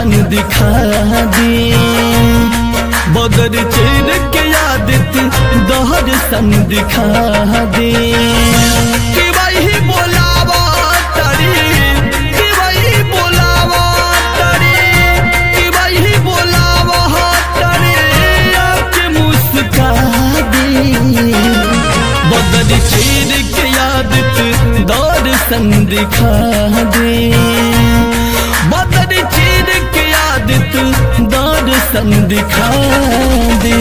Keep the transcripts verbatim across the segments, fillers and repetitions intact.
दर्शन दिखा दे, बदर चीर के आदित दर्शन दिखा दे। कि वही बोलावा तरी, कि वही बोलावा तरी, कि वही बोलावा तरी, आके मुस्का दे। बदर चीर के आदित दर्शन दिखा दे, बदर चीर के आदित दर्शन दिखा दे।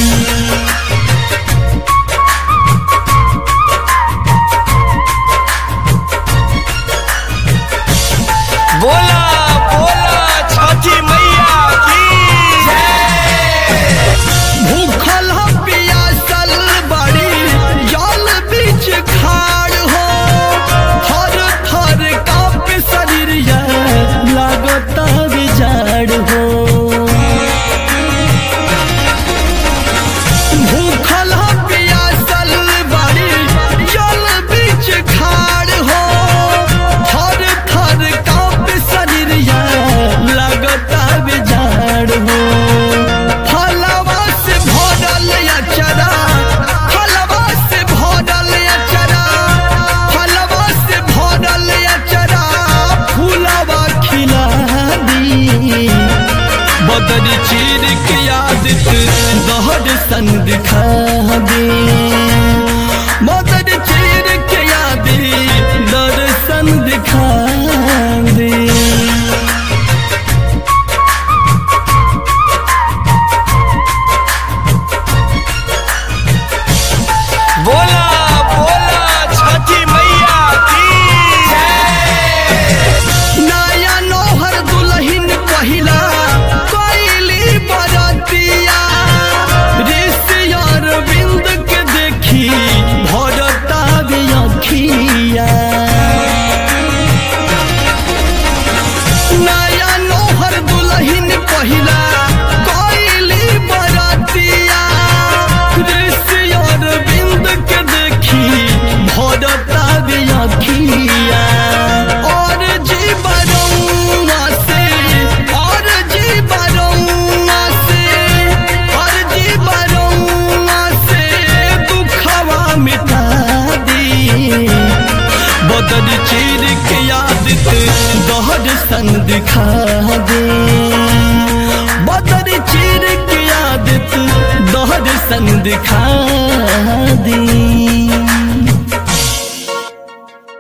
बोला बोला छठी मैया की जय। भूखल पियासल बड़ी जल बीच खाड़ हो, थर थर कांप शरीर लागता बिजाड़ हो। भूखल पियासल बड़ी जल बीच खाड़ हो, थर थर कांप शरीर लागता बिजाड़ हो। फलवा से भरल अचरा, फलवा से भरल अचरा, फलवा से भरल अचरा, फूलवा खिला दी। बदर चीर के आदित दर्शन दिखा दे, बदर चीर के आदित दर्शन दिखा दे। बोला बोला छठी मैया की जय। नया नौहर दुल्हन पहिला कोइली बरतिया, ऋषि अरविंद के देखी भरता अखिया। नया नौहर दुल्हन पहिला कोइली बरतिया, ऋषि अरविंद के देखी भरता अखिया। और जी बरौआ से, और जी बरौआ से, और जी बरौआ से दुखवा मिटा दी। बदर चीर के आदित दर्शन दिखा दे, बदर चीर के आदित दर्शन दिखा दे।